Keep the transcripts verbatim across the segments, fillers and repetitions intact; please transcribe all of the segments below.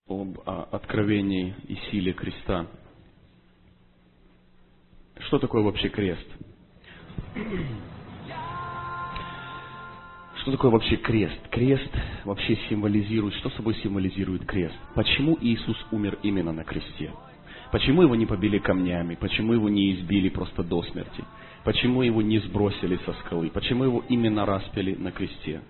об а, откровении и силе креста. Что такое вообще крест? Что такое вообще крест? Крест вообще символизирует, что собой символизирует крест? Почему Иисус умер именно на кресте? Почему его не побили камнями? Почему его не избили просто до смерти? Почему его не сбросили со скалы? Почему его именно распяли на кресте?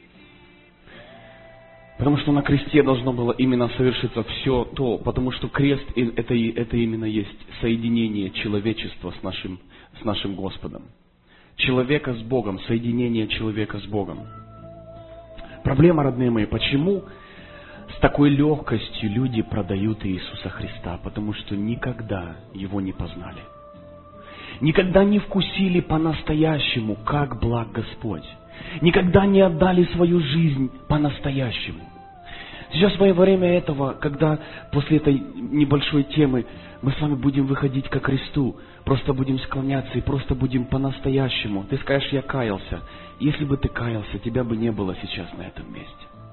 Потому что на кресте должно было именно совершиться все то, потому что крест это, это именно есть соединение человечества с нашим, с нашим Господом. Человека с Богом, соединение человека с Богом. Проблема, родные мои, почему с такой легкостью люди продают Иисуса Христа? Потому что никогда Его не познали. Никогда не вкусили по-настоящему, как благ Господь. Никогда не отдали свою жизнь по-настоящему. Сейчас во время этого, когда после этой небольшой темы мы с вами будем выходить ко кресту, просто будем склоняться и просто будем по-настоящему. Ты скажешь, я каялся. Если бы ты каялся, тебя бы не было сейчас на этом месте.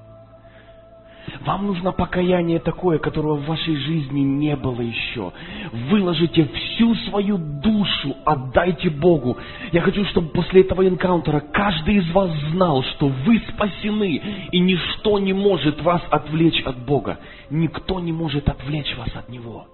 Вам нужно покаяние такое, которого в вашей жизни не было еще. Выложите всю свою душу, отдайте Богу. Я хочу, чтобы после этого энкаунтера каждый из вас знал, что вы спасены, и ничто не может вас отвлечь от Бога. Никто не может отвлечь вас от Него.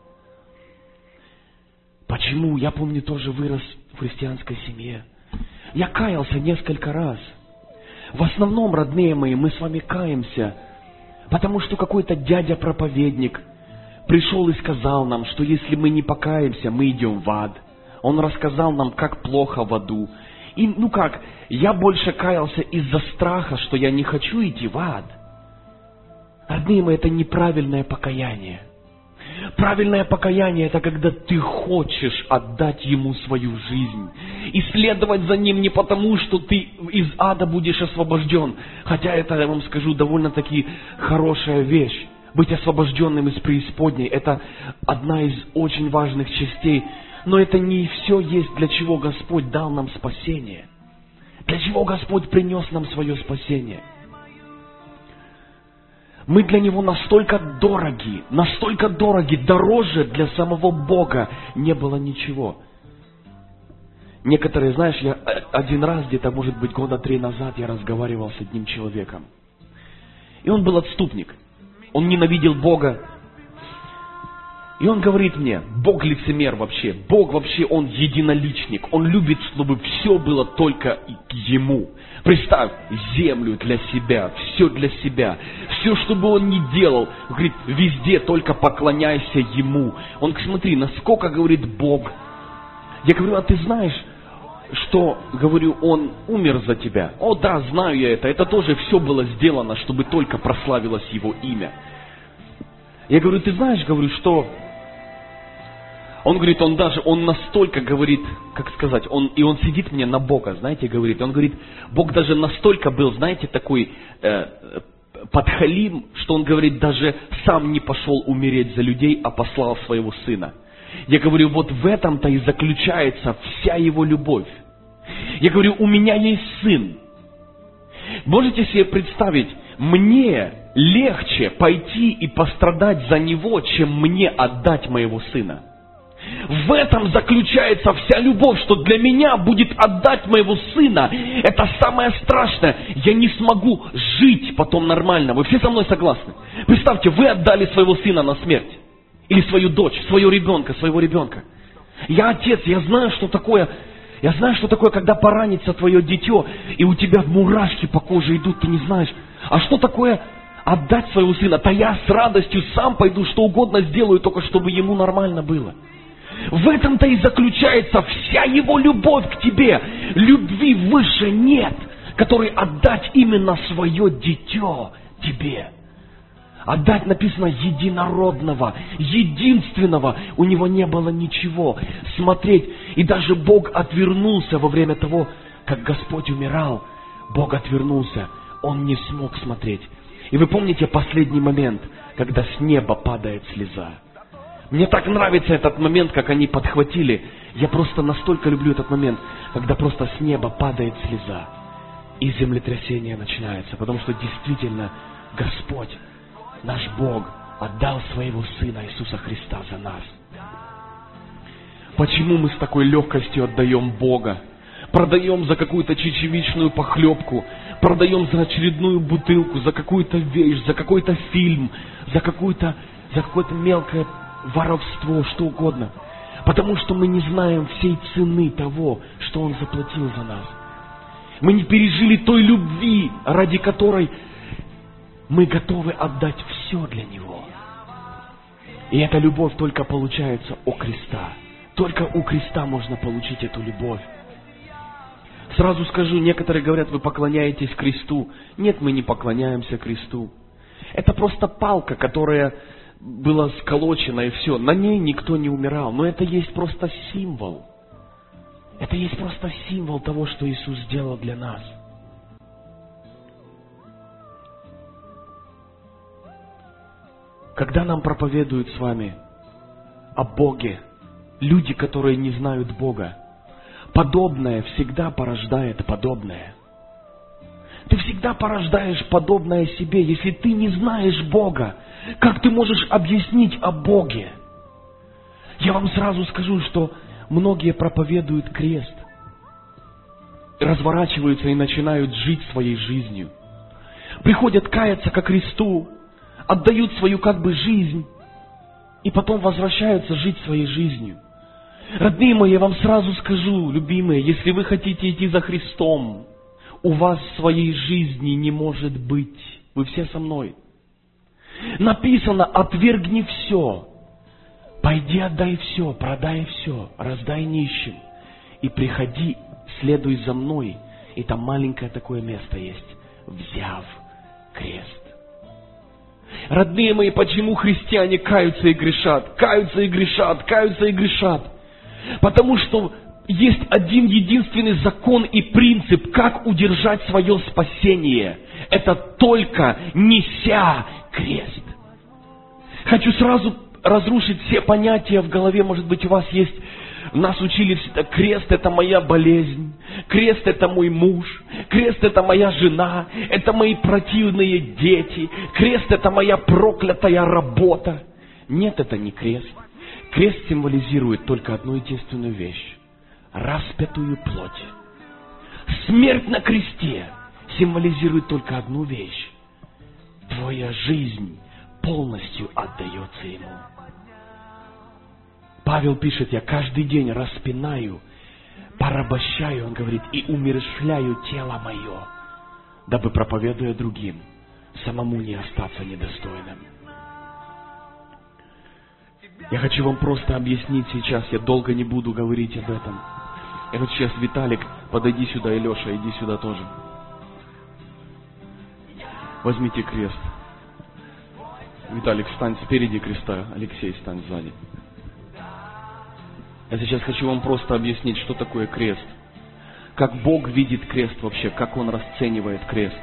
Почему? Я помню, тоже вырос в христианской семье. Я каялся несколько раз. В основном, родные мои, мы с вами каемся, потому что какой-то дядя-проповедник пришел и сказал нам, что если мы не покаемся, мы идем в ад. Он рассказал нам, как плохо в аду. И, ну как, я больше каялся из-за страха, что я не хочу идти в ад. Родные мои, это неправильное покаяние. Правильное покаяние – это когда ты хочешь отдать Ему свою жизнь. И следовать за Ним не потому, что ты из ада будешь освобожден. Хотя это, я вам скажу, довольно-таки хорошая вещь. Быть освобожденным из преисподней – это одна из очень важных частей. Но это не все есть, для чего Господь дал нам спасение. Для чего Господь принес нам свое спасение. Мы для Него настолько дороги, настолько дороги, дороже для самого Бога не было ничего. Некоторые, знаешь, я один раз, где-то, может быть, года три назад, я разговаривал с одним человеком. И он был отступник. Он ненавидел Бога. И он говорит мне, Бог лицемер вообще. Бог вообще, Он единоличник. Он любит, чтобы все было только Ему. Представь, землю для себя, все для себя. Все, что бы он ни делал, говорит, везде только поклоняйся Ему. Он, смотри, насколько, говорит, Бог. Я говорю, а ты знаешь, что, говорю, Он умер за тебя? О, да, знаю я это. Это тоже все было сделано, чтобы только прославилось Его имя. Я говорю, ты знаешь, говорю, что... Он говорит, он даже, он настолько говорит, как сказать, он, и он сидит мне на Бога, знаете, говорит, он говорит, Бог даже настолько был, знаете, такой э, подхалим, что он говорит, даже сам не пошел умереть за людей, а послал своего сына. Я говорю, вот в этом-то и заключается вся его любовь. Я говорю, у меня есть сын. Можете себе представить, мне легче пойти и пострадать за него, чем мне отдать моего сына. В этом заключается вся любовь, что для меня будет отдать моего сына. Это самое страшное. Я не смогу жить потом нормально. Вы все со мной согласны? Представьте, вы отдали своего сына на смерть. Или свою дочь, своего ребенка, своего ребенка. Я отец, я знаю, что такое... Я знаю, что такое, когда поранится твое дитё, и у тебя мурашки по коже идут, ты не знаешь. А что такое отдать своего сына? Да я с радостью сам пойду, что угодно сделаю, только чтобы ему нормально было. В этом-то и заключается вся Его любовь к тебе. Любви выше нет, которой отдать именно свое дитё тебе. Отдать, написано, единородного, единственного. У него не было ничего. Смотреть. И даже Бог отвернулся во время того, как Господь умирал. Бог отвернулся. Он не смог смотреть. И вы помните последний момент, когда с неба падает слеза. Мне так нравится этот момент, как они подхватили. Я просто настолько люблю этот момент, когда просто с неба падает слеза. И землетрясение начинается. Потому что действительно Господь, наш Бог, отдал своего Сына Иисуса Христа за нас. Почему мы с такой легкостью отдаем Бога? Продаем за какую-то чечевичную похлебку, продаем за очередную бутылку, за какую-то вещь, за какой-то фильм, за какую-то, за какое-то мелкое воровство, что угодно. Потому что мы не знаем всей цены того, что Он заплатил за нас. Мы не пережили той любви, ради которой мы готовы отдать все для Него. И эта любовь только получается у креста. Только у креста можно получить эту любовь. Сразу скажу, некоторые говорят, вы поклоняетесь кресту. Нет, мы не поклоняемся кресту. Это просто палка, которая была сколочена, и все. На ней никто не умирал. Но это есть просто символ. Это есть просто символ того, что Иисус сделал для нас. Когда нам проповедуют с вами о Боге, люди, которые не знают Бога, подобное всегда порождает подобное. Ты всегда порождаешь подобное себе. Если ты не знаешь Бога, как ты можешь объяснить о Боге? Я вам сразу скажу, что многие проповедуют крест, разворачиваются и начинают жить своей жизнью. Приходят каяться ко кресту, отдают свою как бы жизнь, и потом возвращаются жить своей жизнью. Родные мои, я вам сразу скажу, любимые, если вы хотите идти за Христом, у вас своей жизни не может быть. Вы все со мной. Написано, отвергни все. Пойди отдай все, продай все, раздай нищим. И приходи, следуй за мной. И там маленькое такое место есть. Взяв крест. Родные мои, почему христиане каются и грешат? Каются и грешат, каются и грешат. Потому что есть один единственный закон и принцип, как удержать свое спасение. Это только неся крест. Хочу сразу разрушить все понятия в голове. Может быть, у вас есть... Нас учили всегда, крест это моя болезнь, крест это мой муж, крест это моя жена, это мои противные дети, крест это моя проклятая работа. Нет, это не крест. Крест символизирует только одну единственную вещь. Распятую плоть. Смерть на кресте символизирует только одну вещь. Твоя жизнь полностью отдается Ему. Павел пишет, я каждый день распинаю, порабощаю, он говорит, и умерщвляю тело мое, дабы, проповедуя другим, самому не остаться недостойным. Я хочу вам просто объяснить сейчас, я долго не буду говорить об этом. И вот сейчас, Виталик, подойди сюда, и Леша, иди сюда тоже. Возьмите крест. Виталик, встань спереди креста, Алексей, встань сзади. Я сейчас хочу вам просто объяснить, что такое крест. Как Бог видит крест вообще, как Он расценивает крест.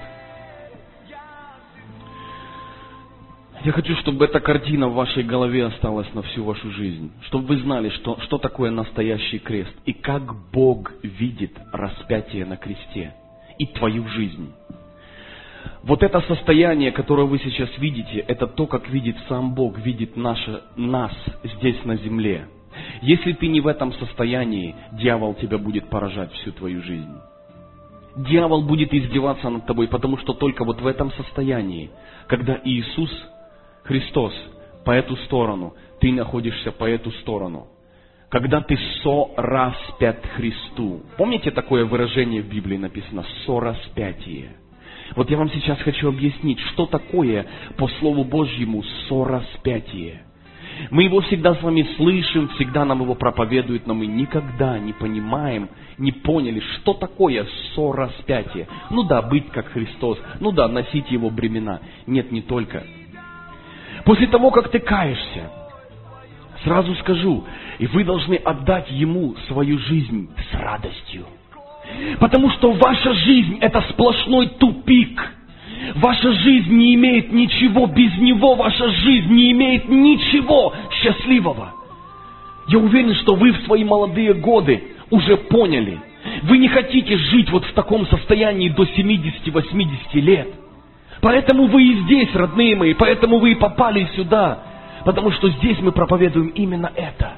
Я хочу, чтобы эта картина в вашей голове осталась на всю вашу жизнь. Чтобы вы знали, что, что такое настоящий крест. И как Бог видит распятие на кресте. И твою жизнь. Вот это состояние, которое вы сейчас видите, это то, как видит сам Бог, видит наше, нас здесь на земле. Если ты не в этом состоянии, дьявол тебя будет поражать всю твою жизнь. Дьявол будет издеваться над тобой, потому что только вот в этом состоянии, когда Иисус Христос по эту сторону, ты находишься по эту сторону. Когда ты сораспят Христу. Помните такое выражение в Библии написано? Сораспятие. Вот я вам сейчас хочу объяснить, что такое по Слову Божьему сораспятие. Мы его всегда с вами слышим, всегда нам его проповедуют, но мы никогда не понимаем, не поняли, что такое сораспятие. Ну да, быть как Христос, ну да, носить его бремена. Нет, не только. После того, как ты каешься, сразу скажу, и вы должны отдать Ему свою жизнь с радостью. Потому что ваша жизнь это сплошной тупик. Ваша жизнь не имеет ничего, без Него ваша жизнь не имеет ничего счастливого. Я уверен, что вы в свои молодые годы уже поняли. Вы не хотите жить вот в таком состоянии до семидесяти-восьмидесяти лет. Поэтому вы и здесь, родные мои, поэтому вы и попали сюда. Потому что здесь мы проповедуем именно это.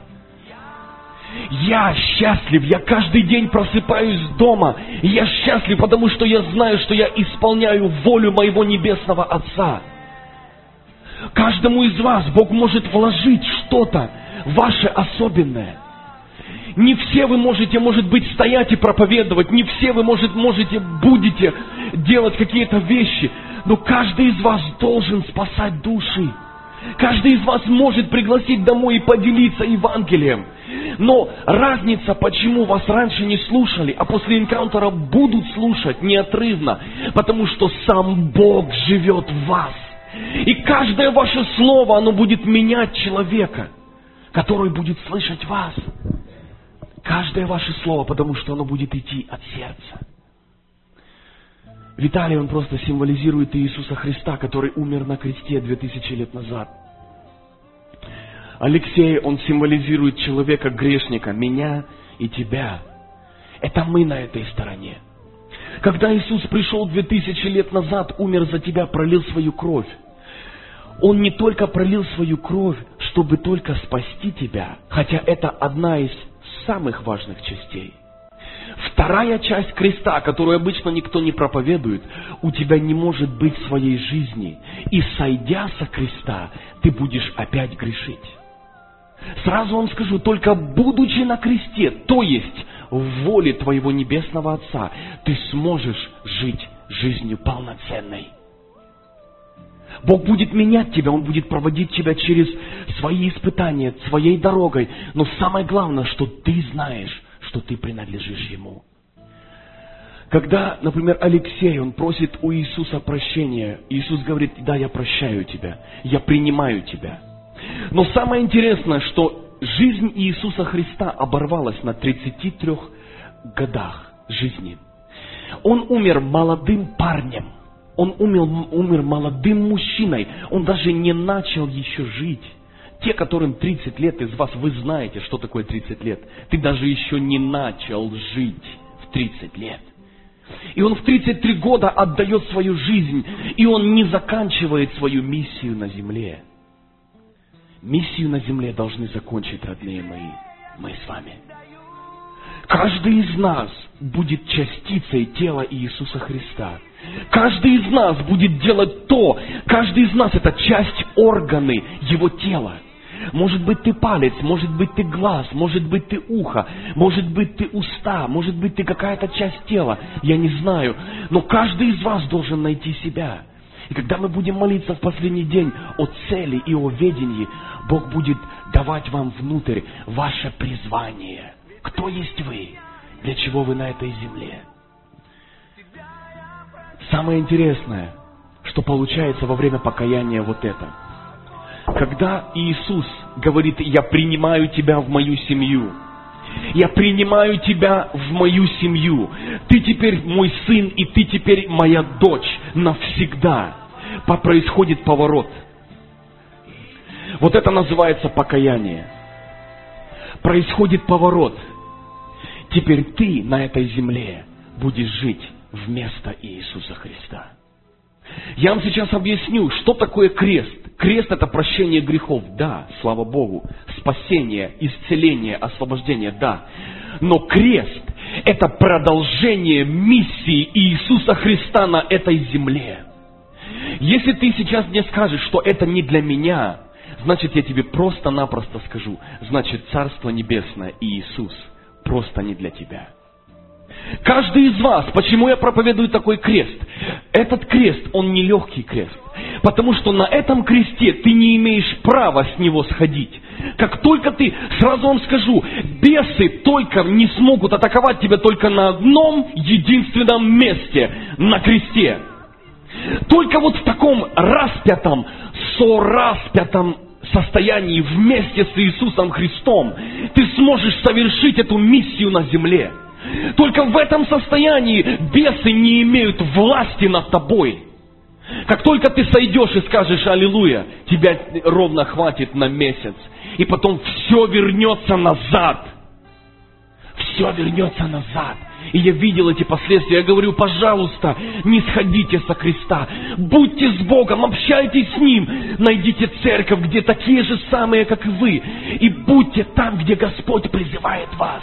Я счастлив, я каждый день просыпаюсь дома. И я счастлив, потому что я знаю, что я исполняю волю моего Небесного Отца. Каждому из вас Бог может вложить что-то ваше особенное. Не все вы можете, может быть, стоять и проповедовать. Не все вы, может, можете, будете делать какие-то вещи. Но каждый из вас должен спасать души. Каждый из вас может пригласить домой и поделиться Евангелием. Но разница, почему вас раньше не слушали, а после энкаунтера будут слушать неотрывно, потому что сам Бог живет в вас. И каждое ваше слово, оно будет менять человека, который будет слышать вас. Каждое ваше слово, потому что оно будет идти от сердца. Виталий, он просто символизирует Иисуса Христа, который умер на кресте две тысячи лет назад. Алексей, он символизирует человека-грешника, меня и тебя. Это мы на этой стороне. Когда Иисус пришел две тысячи лет назад, умер за тебя, пролил свою кровь. Он не только пролил свою кровь, чтобы только спасти тебя, хотя это одна из самых важных частей. Вторая часть креста, которую обычно никто не проповедует, у тебя не может быть в своей жизни. И сойдя со креста, ты будешь опять грешить. Сразу вам скажу, только будучи на кресте, то есть в воле твоего Небесного Отца, ты сможешь жить жизнью полноценной. Бог будет менять тебя, Он будет проводить тебя через свои испытания, своей дорогой. Но самое главное, что ты знаешь, что ты принадлежишь Ему. Когда, например, Алексей, он просит у Иисуса прощения, Иисус говорит: да, я прощаю тебя, я принимаю тебя. Но самое интересное, что жизнь Иисуса Христа оборвалась на тридцати трёх годах жизни. Он умер молодым парнем. Он умер, умер молодым мужчиной. Он даже не начал еще жить. Те, которым тридцать лет из вас, вы знаете, что такое тридцать лет. Ты даже еще не начал жить в тридцать лет. И он в тридцать три года отдает свою жизнь. И он не заканчивает свою миссию на земле. Миссию на земле должны закончить, родные мои, мы с вами. Каждый из нас будет частицей тела Иисуса Христа. Каждый из нас будет делать то. Каждый из нас — это часть органы Его тела. Может быть, ты палец, может быть, ты глаз, может быть, ты ухо, может быть, ты уста, может быть, ты какая-то часть тела. Я не знаю. Но каждый из вас должен найти себя. И когда мы будем молиться в последний день о цели и о ведении, Бог будет давать вам внутрь ваше призвание. Кто есть вы? Для чего вы на этой земле? Самое интересное, что получается во время покаяния вот это. Когда Иисус говорит: я принимаю тебя в мою семью, я принимаю тебя в мою семью, ты теперь мой сын, и ты теперь моя дочь навсегда, происходит поворот. Вот это называется покаяние. Происходит поворот. Теперь ты на этой земле будешь жить вместо Иисуса Христа. Я вам сейчас объясню, что такое крест. Крест — это прощение грехов, да, слава Богу. Спасение, исцеление, освобождение, да. Но крест — это продолжение миссии Иисуса Христа на этой земле. Если ты сейчас мне скажешь, что это не для меня, значит, я тебе просто-напросто скажу, значит, Царство Небесное и Иисус просто не для тебя. Каждый из вас, почему я проповедую такой крест? Этот крест, он не легкий крест. Потому что на этом кресте ты не имеешь права с него сходить. Как только ты, сразу вам скажу, бесы только не смогут атаковать тебя только на одном единственном месте, на кресте. Только вот в таком распятом, сораспятом состоянии вместе с Иисусом Христом ты сможешь совершить эту миссию на земле. Только в этом состоянии бесы не имеют власти над тобой. Как только ты сойдешь и скажешь «Аллилуйя», тебя ровно хватит на месяц. И потом все вернется назад. все вернется назад. И я видел эти последствия. Я говорю, пожалуйста, не сходите со креста. Будьте с Богом, общайтесь с Ним. Найдите церковь, где такие же самые, как и вы. И будьте там, где Господь призывает вас.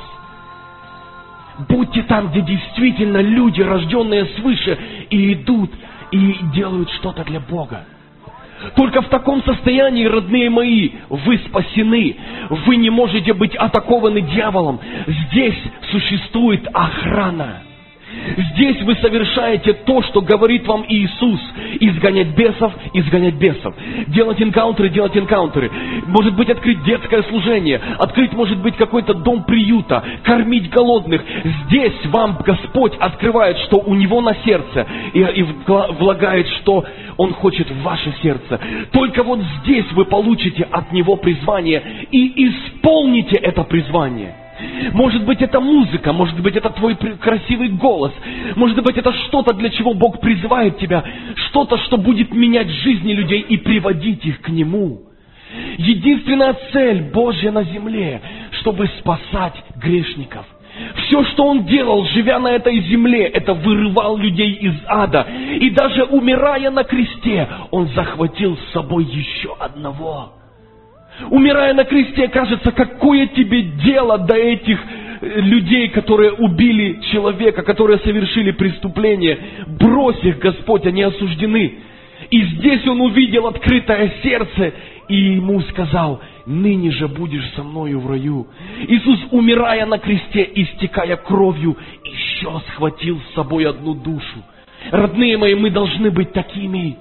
Будьте там, где действительно люди, рожденные свыше, и идут, и делают что-то для Бога. Только в таком состоянии, родные мои, вы спасены. Вы не можете быть атакованы дьяволом. Здесь существует охрана. Здесь вы совершаете то, что говорит вам Иисус. Изгонять бесов, изгонять бесов. Делать энкаунтеры, делать энкаунтеры. Может быть, открыть детское служение. Открыть, может быть, какой-то дом приюта. Кормить голодных. Здесь вам Господь открывает, что у Него на сердце. И, и влагает, что Он хочет в ваше сердце. Только вот здесь вы получите от Него призвание. И исполните это призвание. Может быть, это музыка, может быть, это твой красивый голос, может быть, это что-то, для чего Бог призывает тебя, что-то, что будет менять жизни людей и приводить их к Нему. Единственная цель Божья на земле, чтобы спасать грешников. Все, что Он делал, живя на этой земле, это вырывал людей из ада. И даже умирая на кресте, Он захватил с собой еще одного. Умирая на кресте, кажется, какое тебе дело до этих людей, которые убили человека, которые совершили преступление. Брось их, Господь, они осуждены. И здесь он увидел открытое сердце, и ему сказал: ныне же будешь со мною в раю. Иисус, умирая на кресте, истекая кровью, еще схватил с собой одну душу. Родные мои, мы должны быть такими.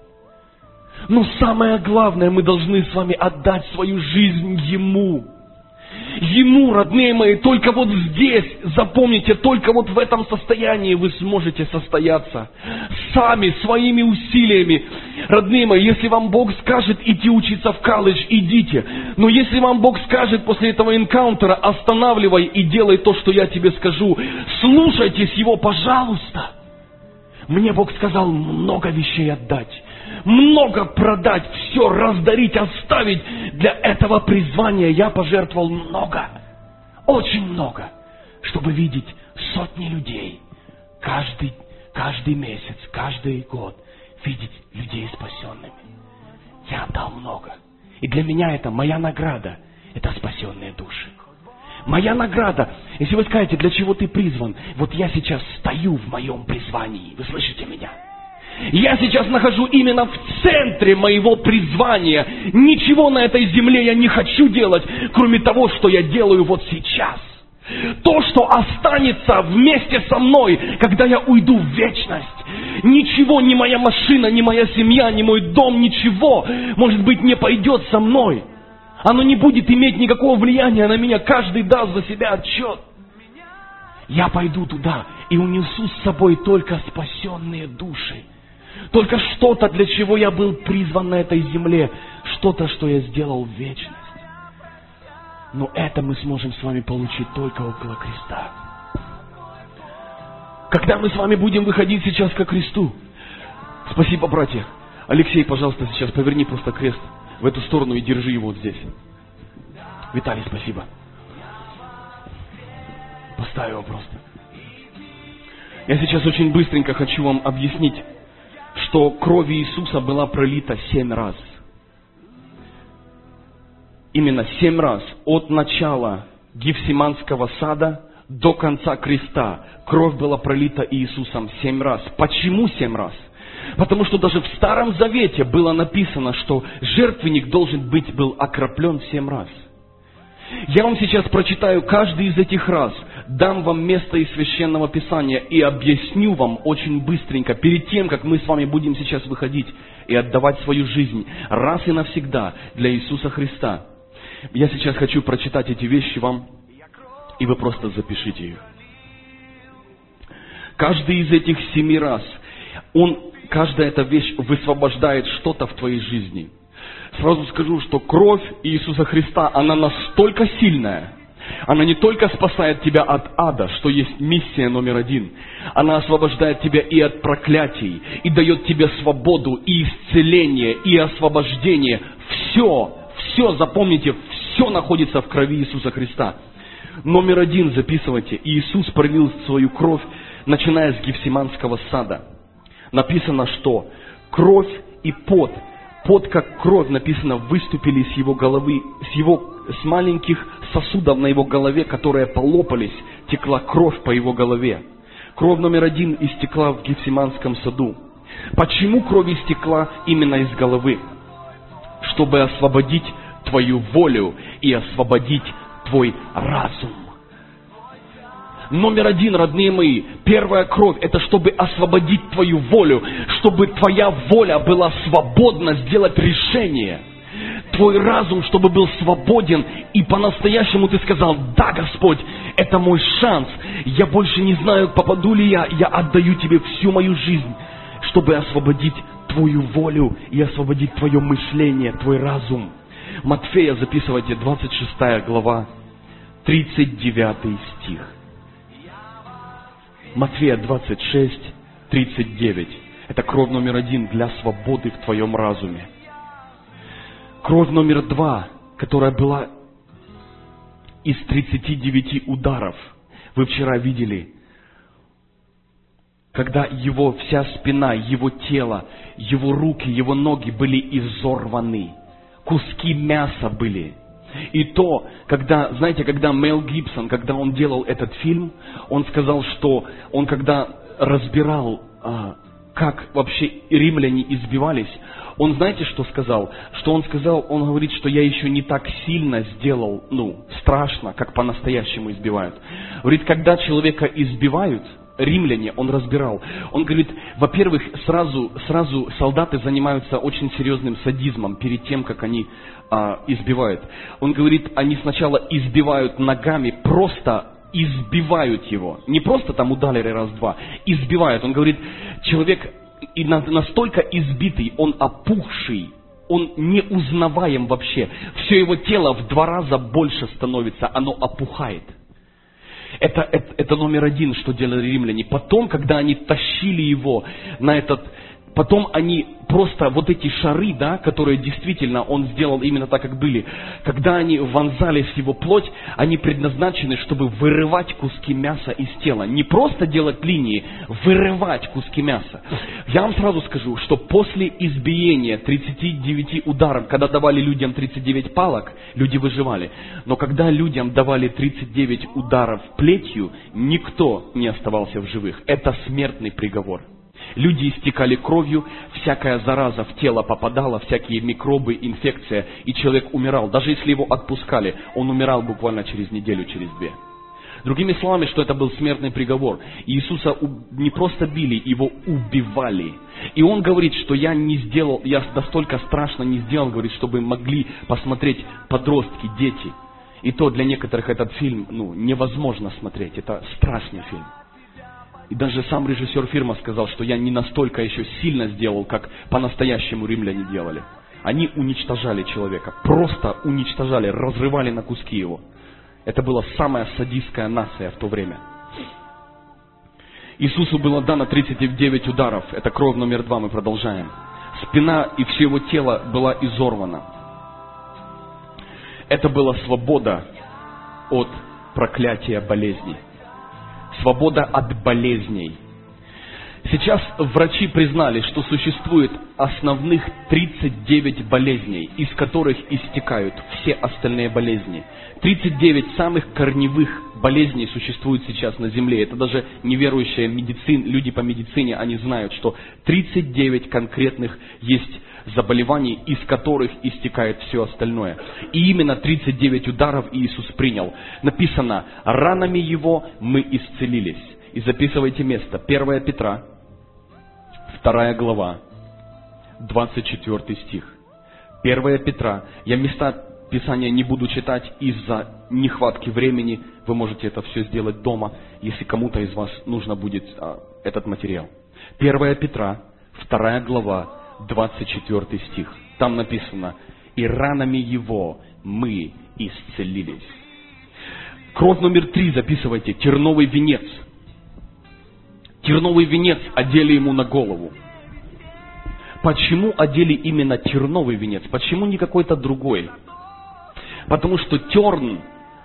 Но самое главное, мы должны с вами отдать свою жизнь Ему. Ему, родные мои, только вот здесь, запомните, только вот в этом состоянии вы сможете состояться. Сами, своими усилиями. Родные мои, если вам Бог скажет идти учиться в колледж, идите. Но если вам Бог скажет после этого энкаунтера: останавливай и делай то, что я тебе скажу, слушайтесь Его, пожалуйста. Мне Бог сказал много вещей отдать. Много продать, все раздарить, оставить. Для этого призвания я пожертвовал много, очень много, чтобы видеть сотни людей каждый, каждый месяц, каждый год, видеть людей спасенными. Я отдал много. И для меня это моя награда, это спасенные души. Моя награда. Если вы скажете, для чего ты призван, вот я сейчас стою в моем призвании. Вы слышите меня? Я сейчас нахожу именно в центре моего призвания. Ничего на этой земле я не хочу делать, кроме того, что я делаю вот сейчас. То, что останется вместе со мной, когда я уйду в вечность. Ничего, ни моя машина, ни моя семья, ни мой дом, ничего, может быть, не пойдет со мной. Оно не будет иметь никакого влияния на меня. Каждый даст за себя отчет. Я пойду туда и унесу с собой только спасенные души. Только что-то, для чего я был призван на этой земле. Что-то, что я сделал в вечность. Но это мы сможем с вами получить только около креста. Когда мы с вами будем выходить сейчас ко кресту. Спасибо, братья. Алексей, пожалуйста, сейчас поверни просто крест в эту сторону и держи его вот здесь. Виталий, спасибо. Поставь его просто. Я сейчас очень быстренько хочу вам объяснить, что кровь Иисуса была пролита семь раз. Именно семь раз. От начала Гефсиманского сада до конца креста. Кровь была пролита Иисусом семь раз. Почему семь раз? Потому что даже в Старом Завете было написано, что жертвенник должен быть был окроплен семь раз. Я вам сейчас прочитаю каждый из этих раз, дам вам место из Священного Писания и объясню вам очень быстренько, перед тем, как мы с вами будем сейчас выходить и отдавать свою жизнь раз и навсегда для Иисуса Христа. Я сейчас хочу прочитать эти вещи вам, и вы просто запишите их. Каждый из этих семи раз, он, каждая эта вещь высвобождает что-то в твоей жизни. Сразу скажу, что кровь Иисуса Христа, она настолько сильная. Она не только спасает тебя от ада, что есть миссия номер один. Она освобождает тебя и от проклятий, и дает тебе свободу, и исцеление, и освобождение. Все, все, запомните, все находится в крови Иисуса Христа. Номер один, записывайте. Иисус пролил свою кровь, начиная с Гефсиманского сада. Написано, что кровь и пот, пот как кровь, написано, выступили с его головы, с его, с маленьких сосудов на его голове, которые полопались, текла кровь по его голове. Кровь номер один истекла в Гефсиманском саду. Почему кровь истекла именно из головы? Чтобы освободить твою волю и освободить твой разум. Номер один, родные мои, первая кровь, это чтобы освободить твою волю, чтобы твоя воля была свободна сделать решение. Твой разум, чтобы был свободен, и по-настоящему ты сказал: да, Господь, это мой шанс, я больше не знаю, попаду ли я, я отдаю тебе всю мою жизнь, чтобы освободить твою волю и освободить твое мышление, твой разум. Матфея, записывайте, двадцать шестая глава, тридцать девятый стих. Матфея двадцать шесть, тридцать девять. Это кровь номер один для свободы в твоем разуме. Кровь номер два, которая была из тридцати девяти ударов. Вы вчера видели, когда его вся спина, его тело, его руки, его ноги были изорваны. Куски мяса были. И то, когда, знаете, когда Мел Гибсон, когда он делал этот фильм, он сказал, что он когда разбирал, а, как вообще римляне избивались, он, знаете, что сказал? Что он сказал, он говорит, что я еще не так сильно сделал, ну, страшно, как по-настоящему избивают. Говорит, когда человека избивают, римляне, он разбирал. Он говорит, во-первых, сразу, сразу солдаты занимаются очень серьезным садизмом перед тем, как они а, избивают. Он говорит, они сначала избивают ногами, просто избивают его. Не просто там ударили раз-два, избивают. Он говорит, человек и настолько избитый, он опухший, он неузнаваем вообще. Все его тело в два раза больше становится, оно опухает. Это, это, это номер один, что делали римляне. Потом, когда они тащили его на этот... Потом они просто вот эти шары, да, которые действительно он сделал именно так, как были, когда они вонзались в его плоть, они предназначены, чтобы вырывать куски мяса из тела. Не просто делать линии, вырывать куски мяса. Я вам сразу скажу, что после избиения тридцати девяти ударов, когда давали людям тридцать девять палок, люди выживали. Но когда людям давали тридцать девять ударов плетью, никто не оставался в живых. Это смертный приговор. Люди истекали кровью, всякая зараза в тело попадала, всякие микробы, инфекция, и человек умирал. Даже если его отпускали, он умирал буквально через неделю, через две. Другими словами, что это был смертный приговор. Иисуса не просто били, его убивали. И он говорит, что я не сделал, я настолько страшно не сделал, говорит, чтобы могли посмотреть подростки, дети. И то для некоторых этот фильм, ну, невозможно смотреть, это страшный фильм. И даже сам режиссер фильма сказал, что я не настолько еще сильно сделал, как по-настоящему римляне делали. Они уничтожали человека, просто уничтожали, разрывали на куски его. Это была самая садистская нация в то время. Иисусу было дано тридцать девять ударов, это кровь номер два, мы продолжаем. Спина и все его тело была изорвана. Это была свобода от проклятия болезней. Свобода от болезней. Сейчас врачи признали, что существует основных тридцать девять болезней, из которых истекают все остальные болезни. тридцать девять самых корневых болезней существует сейчас на Земле. Это даже неверующие медицин, люди по медицине, они знают, что тридцать девять конкретных есть заболеваний, из которых истекает все остальное. И именно тридцать девять ударов Иисус принял. Написано, ранами Его мы исцелились. И записывайте место. первое Петра, вторая глава, двадцать четвёртый стих. первое Петра. Я места Писания не буду читать из-за нехватки времени. Вы можете это все сделать дома, если кому-то из вас нужно будет а, этот материал. первое Петра, вторая глава, двадцать четвёртый стих. Там написано, и ранами Его мы исцелились. Кровь номер три, записывайте, терновый венец. Терновый венец одели ему на голову. Почему одели именно терновый венец? Почему не какой-то другой? Потому что терн,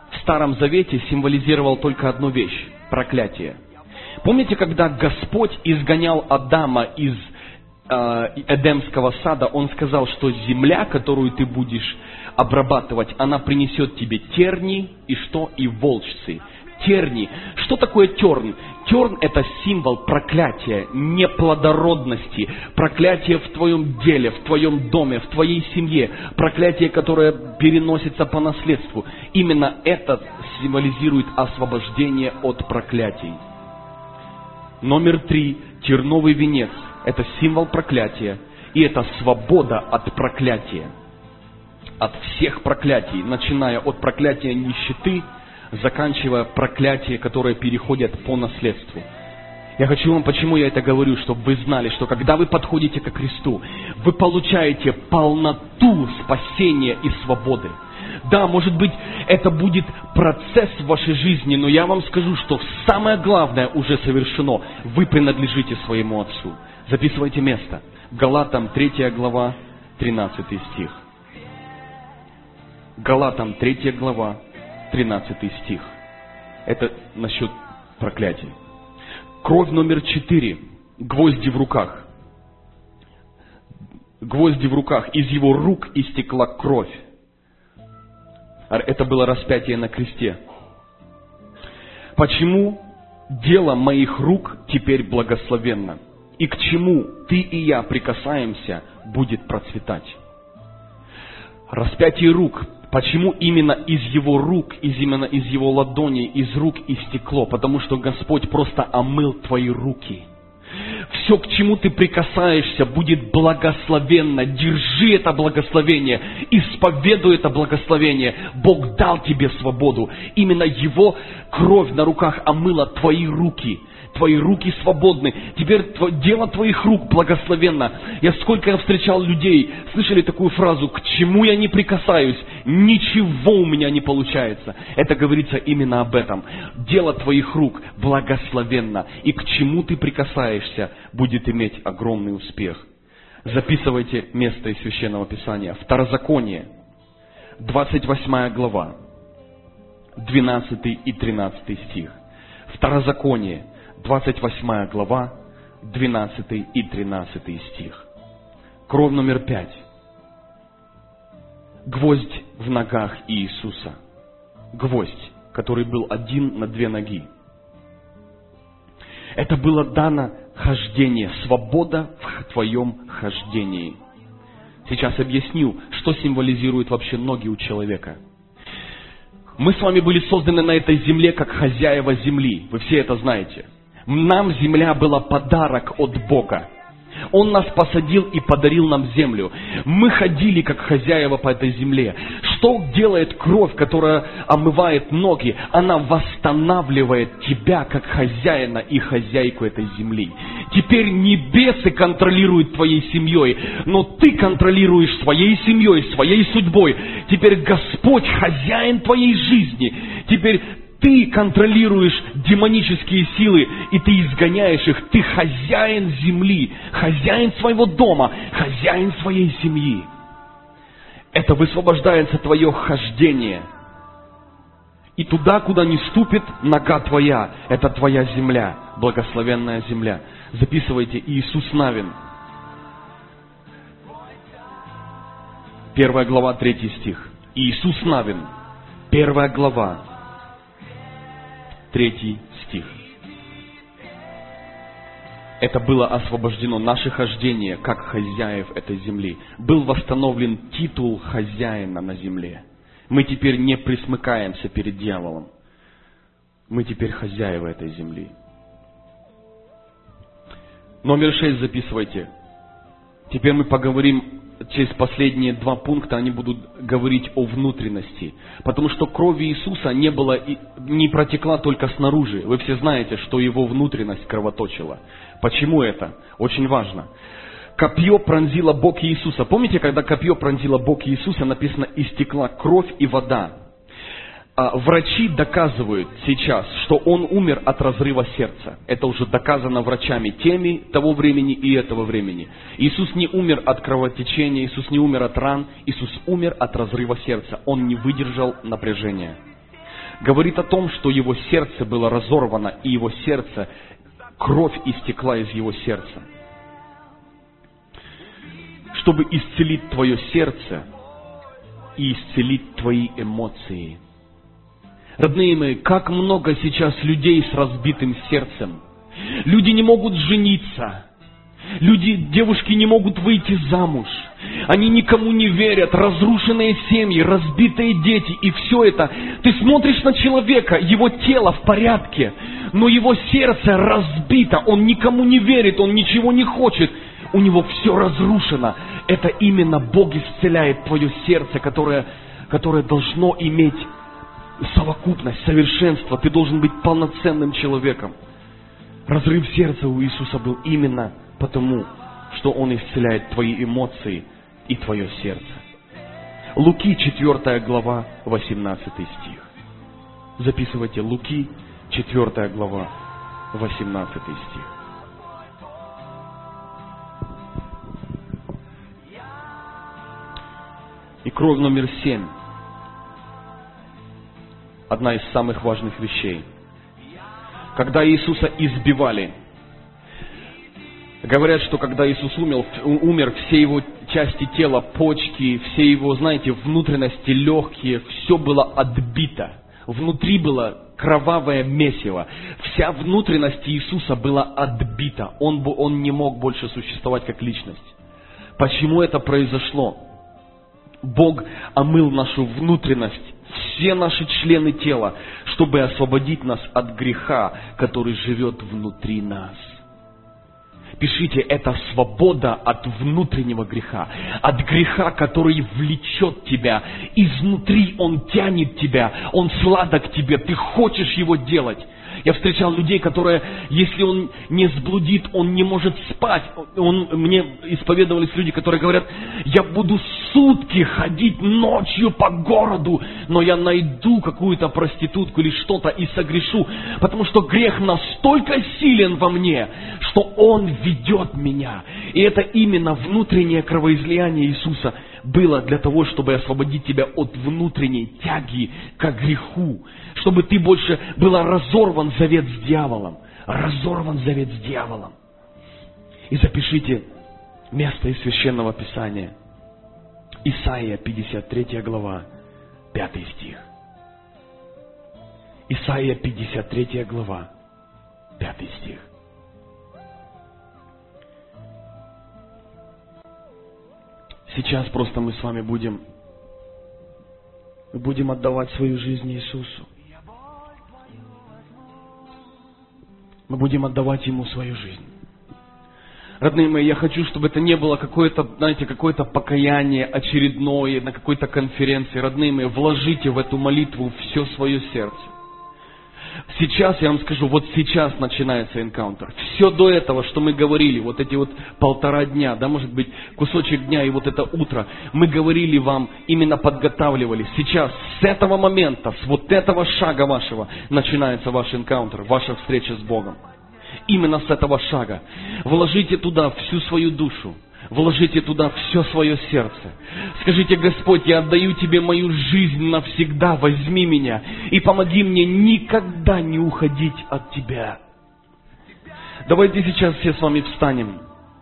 в Старом Завете символизировал только одну вещь – проклятие. Помните, когда Господь изгонял Адама из э, Эдемского сада, Он сказал, что земля, которую ты будешь обрабатывать, она принесет тебе терни и что? И волчцы. Терни. Что такое терн? Терн – это символ проклятия, неплодородности, проклятия в твоем деле, в твоем доме, в твоей семье, проклятие, которое переносится по наследству. Именно это символизирует освобождение от проклятий. Номер три. Терновый венец – это символ проклятия, и это свобода от проклятия. От всех проклятий, начиная от проклятия нищеты, заканчивая проклятия, которые переходят по наследству. Я хочу вам, почему я это говорю, чтобы вы знали, что когда вы подходите ко Христу, вы получаете полноту спасения и свободы. Да, может быть, это будет процесс в вашей жизни, но я вам скажу, что самое главное уже совершено. Вы принадлежите своему Отцу. Записывайте место. Галатам третья глава, тринадцатый стих. Галатам третья глава, тринадцатый стих. Это насчет проклятий. Кровь номер четыре. Гвозди в руках. Гвозди в руках. Из его рук истекла кровь. Это было распятие на кресте. Почему дело моих рук теперь благословенно? И к чему ты и я прикасаемся, будет процветать? Распятие рук. Почему именно из его рук, из именно из его ладоней, из рук истекло? Потому что Господь просто омыл твои руки. Все, к чему ты прикасаешься, будет благословенно. Держи это благословение, исповедуй это благословение. Бог дал тебе свободу. Именно Его кровь на руках омыла твои руки. Твои руки свободны. Теперь дело твоих рук благословенно. Я сколько я встречал людей, слышали такую фразу: к чему я не прикасаюсь, ничего у меня не получается. Это говорится именно об этом. Дело твоих рук благословенно. И к чему ты прикасаешься, будет иметь огромный успех. Записывайте место из Священного Писания. Второзаконие, двадцать восьмая глава, двенадцатый и тринадцатый стих. Второзаконие, двадцать восьмая глава, двенадцатый и тринадцатый стих. Кровь номер пять. Гвоздь в ногах Иисуса. Гвоздь, который был один на две ноги. Это было дано хождение, свобода в твоем хождении. Сейчас объясню, что символизирует вообще ноги у человека. Мы с вами были созданы на этой земле как хозяева земли. Вы все это знаете. Нам земля была подарок от Бога. Он нас посадил и подарил нам землю. Мы ходили как хозяева по этой земле. Что делает кровь, которая омывает ноги? Она восстанавливает тебя как хозяина и хозяйку этой земли. Теперь небесы контролируют твоей семьей, но ты контролируешь своей семьей, своей судьбой. Теперь Господь хозяин твоей жизни. Теперь ты контролируешь демонические силы, и ты изгоняешь их. Ты хозяин земли, хозяин своего дома, хозяин своей семьи. Это высвобождается твое хождение. И туда, куда не ступит нога твоя, это твоя земля, благословенная земля. Записывайте: Иисус Навин. Первая глава, третий стих. Иисус Навин. Первая глава, третий стих. Это было освобождено, наше хождение, как хозяев этой земли. Был восстановлен титул хозяина на земле. Мы теперь не присмыкаемся перед дьяволом. Мы теперь хозяева этой земли. Номер шесть записывайте. Теперь мы поговорим, через последние два пункта они будут говорить о внутренности. Потому что кровь Иисуса не была, не протекла только снаружи. Вы все знаете, что его внутренность кровоточила. Почему это? Очень важно. Копье пронзило бок Иисуса. Помните, когда копье пронзило бок Иисуса, написано: истекла кровь и вода. А врачи доказывают сейчас, что он умер от разрыва сердца. Это уже доказано врачами теми того времени и этого времени. Иисус не умер от кровотечения, Иисус не умер от ран, Иисус умер от разрыва сердца. Он не выдержал напряжения. говорит о том, что его сердце было разорвано, и его сердце, кровь истекла из его сердца. Чтобы исцелить твое сердце и исцелить твои эмоции. Родные мои, как много сейчас людей с разбитым сердцем. Люди не могут жениться. Люди, девушки не могут выйти замуж. Они никому не верят. Разрушенные семьи, разбитые дети. И все это. Ты смотришь на человека, его тело в порядке, но его сердце разбито. Он никому не верит, он ничего не хочет. У него все разрушено. Это именно Бог исцеляет твое сердце, которое, которое должно иметь совокупность, совершенство. Ты должен быть полноценным человеком. Разрыв сердца у Иисуса был именно потому, что Он исцеляет твои эмоции и твое сердце. Луки, четвёртая глава, восемнадцатый стих. Записывайте, Луки, четвёртая глава, восемнадцатый стих. И кровь номер семь. Одна из самых важных вещей. Когда Иисуса избивали, говорят, что когда Иисус умер, умер, все его части тела, почки, все его, знаете, внутренности, легкие, все было отбито. Внутри было кровавое месиво. Вся внутренность Иисуса была отбита. Он, он не мог больше существовать как личность. Почему это произошло? Бог омыл нашу внутренность, все наши члены тела, чтобы освободить нас от греха, который живет внутри нас. Пишите, это свобода от внутреннего греха, от греха, который влечет тебя. Изнутри он тянет тебя, он сладок тебе, ты хочешь его делать. Я встречал людей, которые, если он не сблудит, он не может спать. Он, мне исповедовались люди, которые говорят, я буду сутки ходить ночью по городу, но я найду какую-то проститутку или что-то и согрешу, потому что грех настолько силен во мне, что он ведет меня. И это именно внутреннее кровоизлияние Иисуса было для того, чтобы освободить тебя от внутренней тяги к греху, чтобы ты больше была разорван завет с дьяволом, разорван завет с дьяволом. И запишите место из Священного Писания. Исайя, пятьдесят третья глава, пятый стих. Исайя, пятьдесят третья глава, пятый стих. Сейчас просто мы с вами будем, мы будем отдавать свою жизнь Иисусу. Мы будем отдавать Ему свою жизнь. Родные мои, я хочу, чтобы это не было какое-то, знаете, какое-то покаяние очередное на какой-то конференции. Родные мои, вложите в эту молитву все свое сердце. Сейчас я вам скажу, вот сейчас начинается энкаунтер. Все до этого, что мы говорили, вот эти вот полтора дня, да, может быть, кусочек дня и вот это утро, мы говорили вам, именно подготавливали. Сейчас, с этого момента, с вот этого шага вашего, начинается ваш энкаунтер, ваша встреча с Богом. Именно с этого шага. Вложите туда всю свою душу. Вложите туда все свое сердце. Скажите, Господь, я отдаю Тебе мою жизнь навсегда, возьми меня и помоги мне никогда не уходить от Тебя. Давайте сейчас все с вами встанем.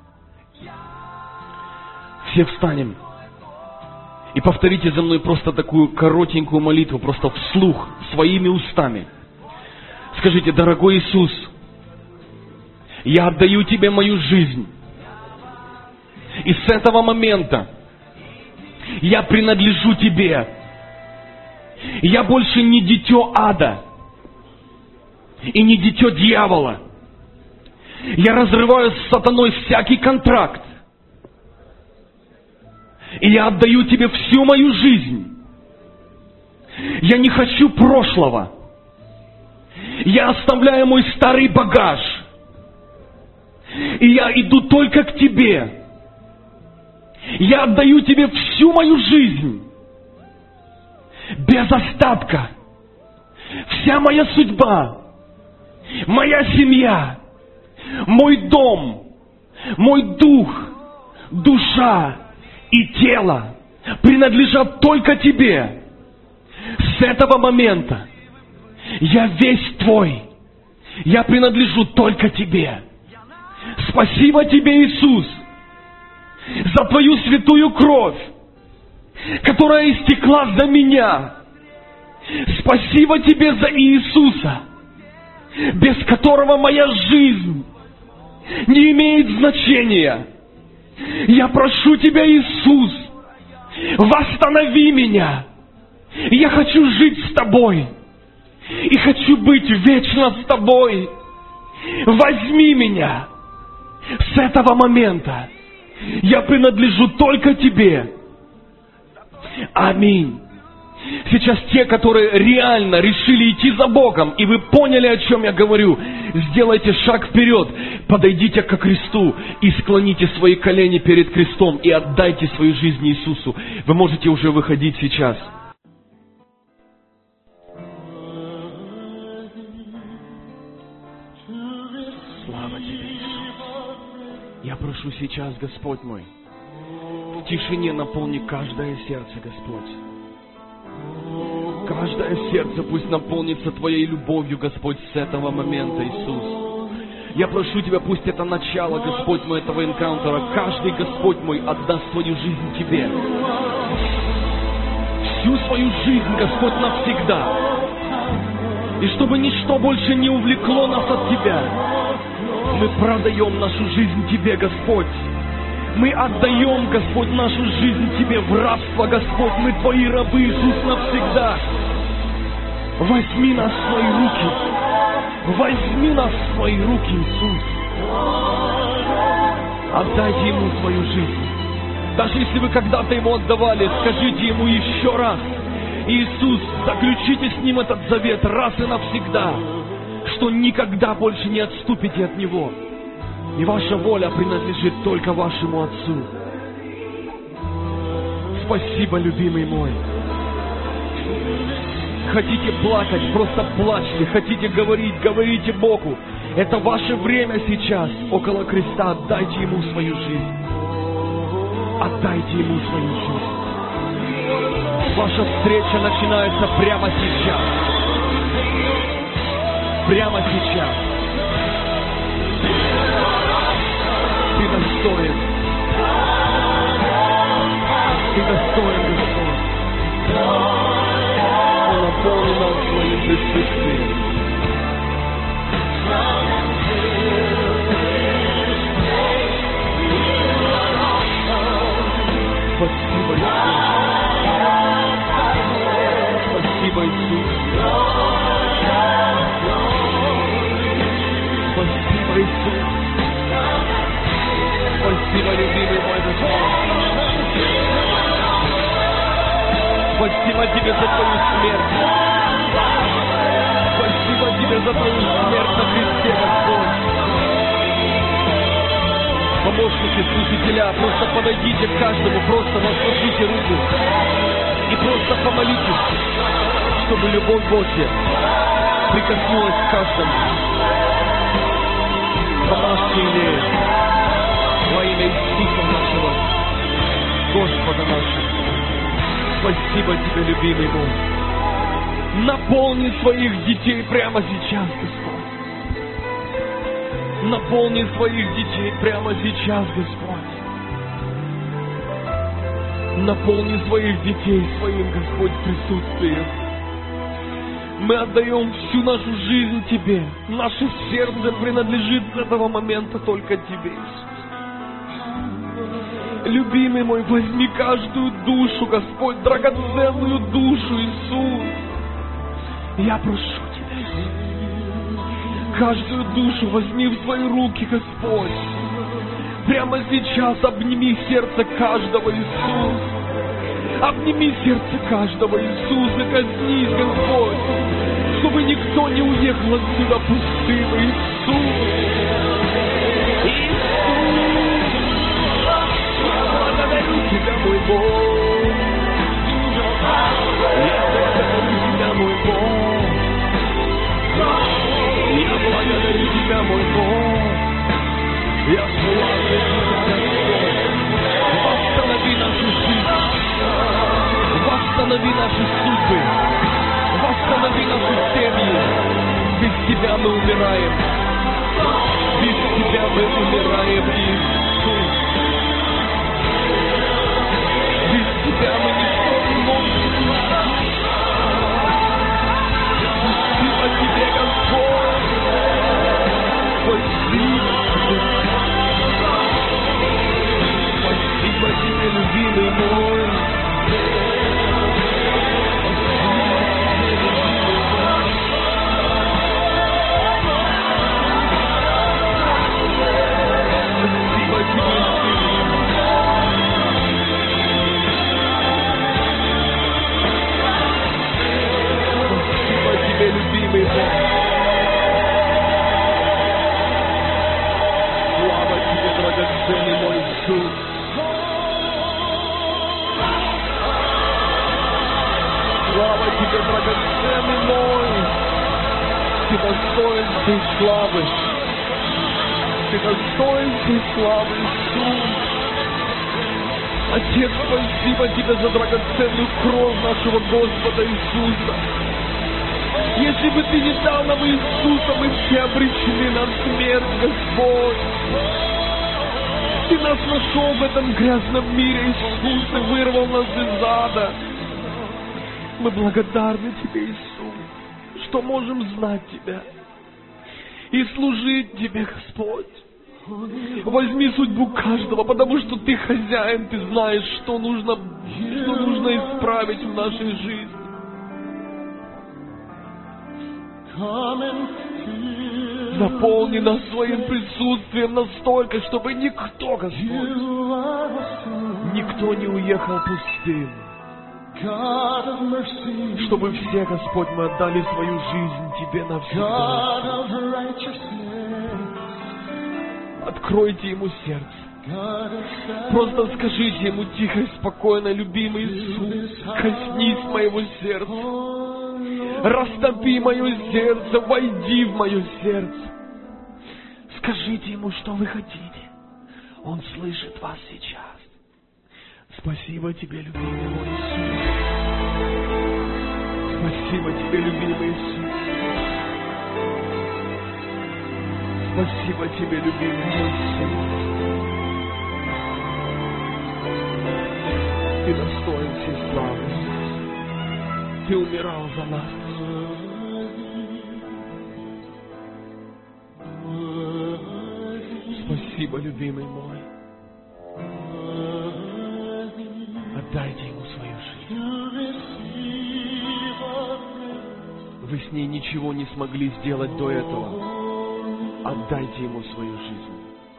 Все встанем. И повторите за мной просто такую коротенькую молитву, просто вслух, своими устами. Скажите, дорогой Иисус, я отдаю Тебе мою жизнь. И с этого момента я принадлежу Тебе. Я больше не дитё ада и не дитё дьявола. Я разрываю с сатаной всякий контракт. И я отдаю Тебе всю мою жизнь. Я не хочу прошлого. Я оставляю мой старый багаж. И я иду только к Тебе. Я отдаю Тебе всю мою жизнь. Без остатка. Вся моя судьба. Моя семья. Мой дом. Мой дух. Душа и тело принадлежат только Тебе. С этого момента Я весь Твой. Я принадлежу только Тебе. Спасибо Тебе, Иисус, за Твою святую кровь, которая истекла за меня. Спасибо Тебе за Иисуса, без которого моя жизнь не имеет значения. Я прошу Тебя, Иисус, восстанови меня. Я хочу жить с Тобой и хочу быть вечно с Тобой. Возьми меня. С этого момента я принадлежу только Тебе. Аминь. Сейчас те, которые реально решили идти за Богом, и вы поняли, о чем я говорю, сделайте шаг вперед, подойдите ко кресту и склоните свои колени перед крестом и отдайте свою жизнь Иисусу. Вы можете уже выходить сейчас. Слава Тебе, Иисус. Я прошу сейчас, Господь мой, в тишине наполни каждое сердце, Господь. Каждое сердце пусть наполнится Твоей любовью, Господь, с этого момента, Иисус. Я прошу Тебя, пусть это начало, Господь мой, этого энкаунтера. Каждый, Господь мой, отдаст свою жизнь Тебе. Всю свою жизнь, Господь, навсегда. И чтобы ничто больше не увлекло нас от Тебя, мы продаем нашу жизнь Тебе, Господь. Мы отдаем, Господь, нашу жизнь Тебе в рабство, Господь. Мы Твои рабы, Иисус, навсегда. Возьми нас в свои руки. Возьми нас в свои руки, Иисус. Отдайте Ему свою жизнь. Даже если вы когда-то Ему отдавали, скажите Ему еще раз: Иисус, заключите с Ним этот завет раз и навсегда, что никогда больше не отступите от Него. И ваша воля принадлежит только вашему Отцу. Спасибо, любимый мой. Хотите плакать, просто плачьте. Хотите говорить, говорите Богу. Это ваше время сейчас, около креста. Отдайте Ему свою жизнь. Отдайте Ему свою жизнь. Ваша встреча начинается прямо сейчас. Прямо сейчас. Ты достоин. Ты достоин, Господь. Он наполнил нас своим присутствием. Спасибо, Иисус. Спасибо, Иисус. Спасибо, Иисус. Спасибо, любимый мой Господь. Спасибо Тебе за Твою смерть. Спасибо Тебе за Твою смерть на кресте, Господь. Помощники, служителя, просто подойдите к каждому, просто возложите руку и просто помолитесь, чтобы любовь Божья прикоснулась к каждому. Помажьте ими во имя Иисуса нашего, Господа нашего. Спасибо Тебе, любимый мой. Наполни своих детей прямо сейчас, Господь. Наполни своих детей прямо сейчас, Господь. Наполни своих детей своим, Господь, присутствием. Мы отдаем всю нашу жизнь Тебе. Наше сердце принадлежит с этого момента только Тебе, Иисус. Любимый мой, возьми каждую душу, Господь, драгоценную душу, Иисус. Я прошу Тебя, Иисус. Каждую душу возьми в свои руки, Господь. Прямо сейчас обними сердце каждого, Иисус. Обними сердце каждого, Иисус, и коснись, Господь, чтобы никто не уехал отсюда пустым, Иисус. Иисус, благодарю Тебя, мой Бог. Я благодарю Тебя, мой Бог. Я благодарю Тебя, мой Бог. Я славлю Тебя, Господь. Восстанови нашу жизнь. Восстанови наши судьбы. Восстанови нашу семью. Без Тебя мы умираем. Без Тебя мы умираем, Иисус. Без Тебя мы ничего не можем. Спасибо Тебе, Господь. Спасибо. Спасибо Тебе, любимый мой. Любимый Бог. Слава Тебе, драгоценный мой Иисус. Слава Тебе, драгоценный мой. Ты достоин всей славы. Ты достоин всей славы, Иисус. Отец, спасибо Тебе за драгоценную кровь нашего Господа Иисуса. Если бы Ты не дал нам Иисуса, мы все обречены на смерть, Господь. Ты нас нашел в этом грязном мире, Иисус, и вырвал нас из ада. Мы благодарны Тебе, Иисус, что можем знать Тебя и служить Тебе, Господь. Возьми судьбу каждого, потому что Ты хозяин, Ты знаешь, что нужно, что нужно исправить в нашей жизни. Наполни нас своим присутствием настолько, чтобы никто, Господь, никто не уехал пустым. Чтобы все, Господь, мы отдали свою жизнь Тебе навсегда. Откройте ему сердце. Просто скажите ему тихо и спокойно: любимый Иисус, коснись моего сердца. Растопи мое сердце, войди в мое сердце. Скажите ему, что вы хотите. Он слышит вас сейчас. Спасибо Тебе, любимый мой Иисус. Спасибо Тебе, любимый Иисус. Спасибо Тебе, любимый мой Иисус. Ты достоин всей славы. Ты умирал за нас. Спасибо, любимый мой. Отдайте ему свою жизнь. Вы с ней ничего не смогли сделать до этого. Отдайте ему свою жизнь.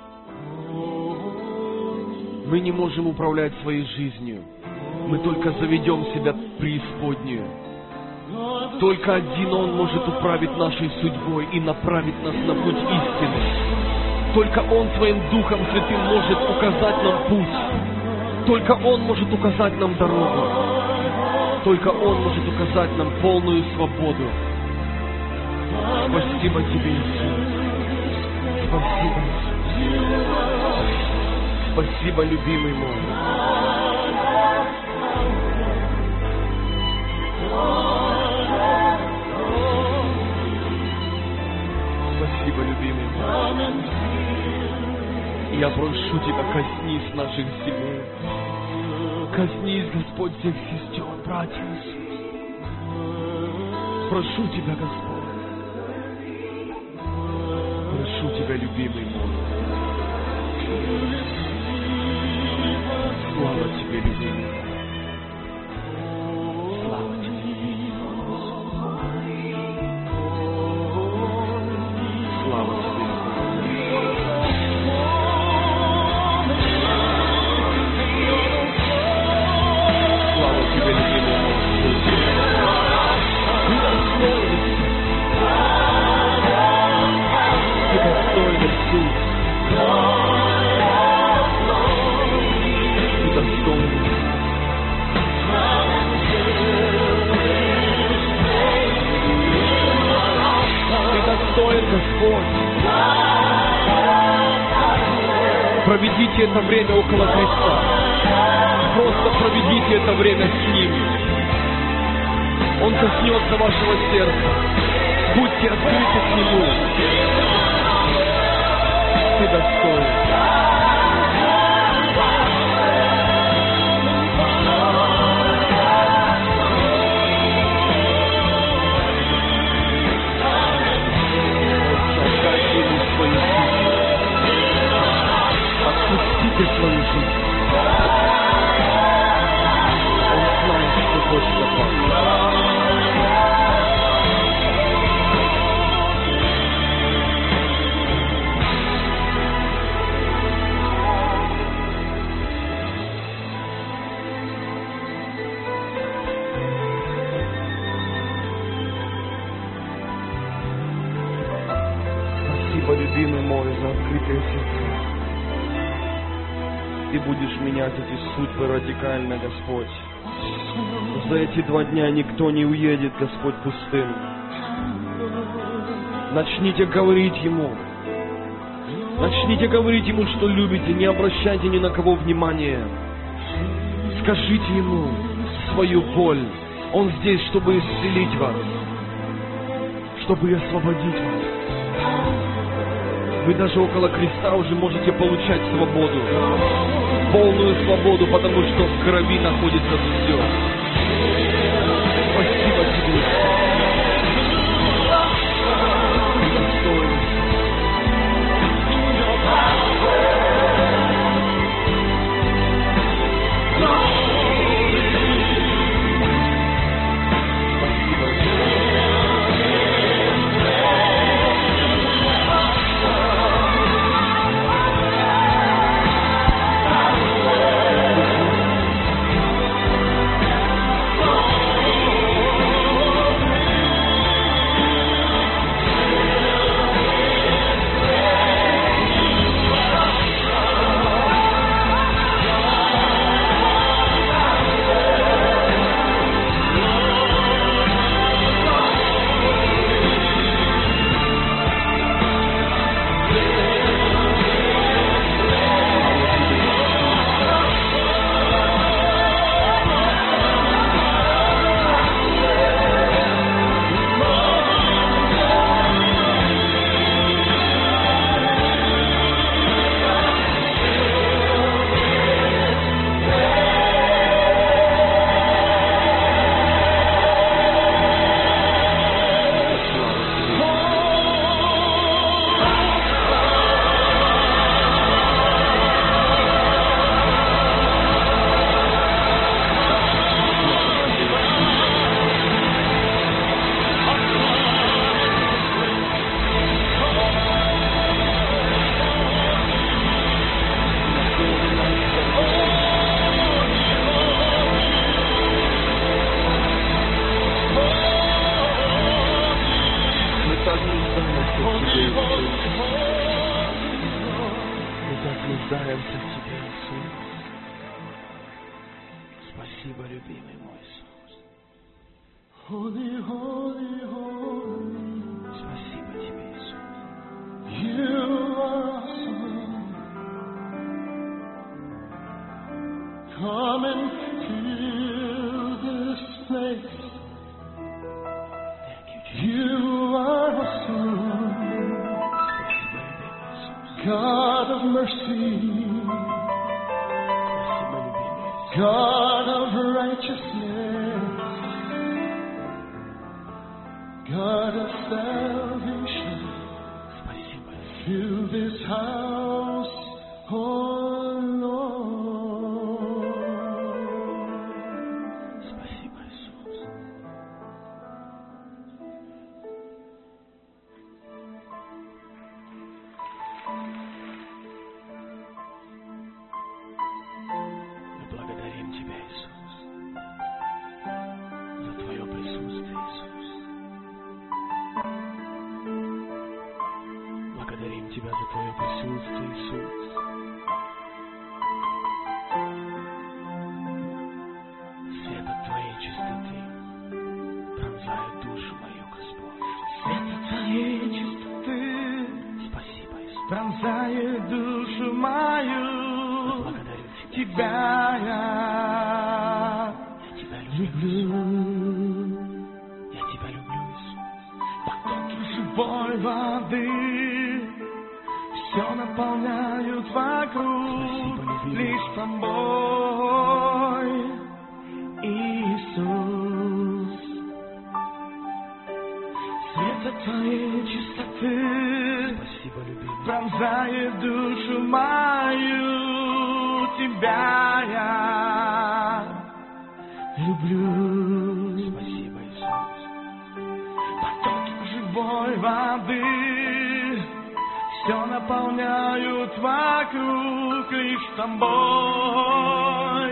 Мы не можем управлять своей жизнью. Мы только заведем себя в преисподнюю. Только один Он может управить нашей судьбой и направить нас на путь истины. Только Он Своим Духом Святым может указать нам путь. Только Он может указать нам дорогу. Только Он может указать нам полную свободу. Спасибо Тебе, Иисус. Спасибо, Иисус. Спасибо, любимый мой. Спасибо, любимый мой. Я прошу Тебя, коснись наших семей. Коснись, Господь, всех сестер, братьев. Прошу Тебя, Господь. Прошу Тебя, любимый мой. Слава Тебе, любимый. Слава Тебе. Слава Тебе. Слава Тебе, любимый мой. Ты достоин. Ты достоин, Иисус. Ты достоин. Ты достоин, Господь. Проведите это время около Христа. Просто проведите это время с Ним. Он коснется вашего сердца. Будьте открыты к Нему. Ты достоин. Отпустите свою жизнь. Он знает, что хочет от вас. Спасибо, любимый мой, за открытое сердце. Ты будешь менять эти судьбы радикально, Господь. За эти два дня никто не уедет, Господь, пустым. Начните говорить Ему. Начните говорить Ему, что любите. Не обращайте ни на кого внимания. Скажите Ему свою боль. Он здесь, чтобы исцелить вас, чтобы освободить вас. Вы даже около креста уже можете получать свободу. Полную свободу, потому что в крови находится все. Спасибо тебе. Ты достоин. нуждаемся в Тебе, Иисус. Спасибо, любимый мой Иисус. Holy, holy, holy. Спасибо Тебе, Иисус. You are awesome. Come and fill this place. Thank you, Jesus. You are awesome. God of mercy, God of righteousness, God of salvation, fill this house, oh Lord. Спасибо, Иисус. Тебя за Твое присутствие, Иисус. Свет от Твоей чистоты пронзает душу мою, Господь. Свет от Твоей чистоты, спасибо, Иисус, пронзает душу мою. Благодарю Тебя. Тебя я, я Тебя люблю. живой воды все наполняют вокруг, лишь тобой, Иисус. Света твоей чистоты пронзает душу мою, тебя я люблю. Спасибо, Иисус. Потоки живой воды все наполняют вокруг, лишь тобой,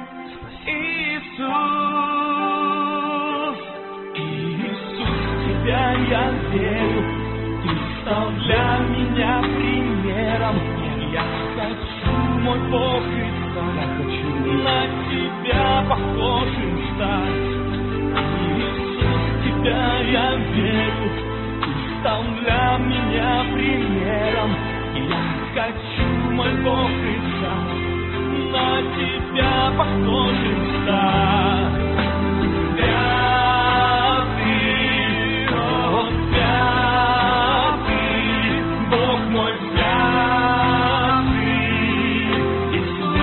Иисус. Иисус, в тебя я верю, ты стал для меня примером. Я хочу, мой Бог, и стать, я хочу на тебя похожим стать. Иисус, в тебя я верю, ты стал для меня примером. Я хочу, мой Бог, и стать, на тебя похожим стать. Святый, о, святый, Бог мой святый, Иисус.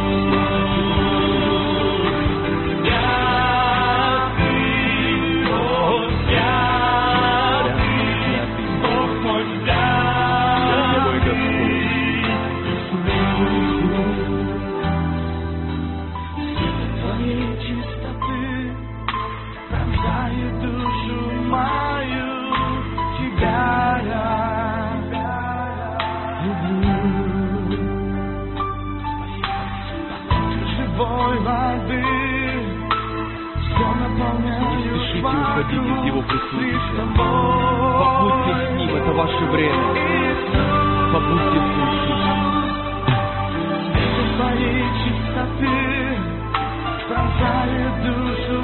Святый, о, святый, Бог мой святый. Твоей чистоты пронзает душу мою, тебя я люблю. Потоки живой воды все наполняют уходить из Его вокруг, присутствия. лишь тобой, Побудьте с Ним, это ваше время. Побудьте с Ним. Света твоей чистоты пронзает душу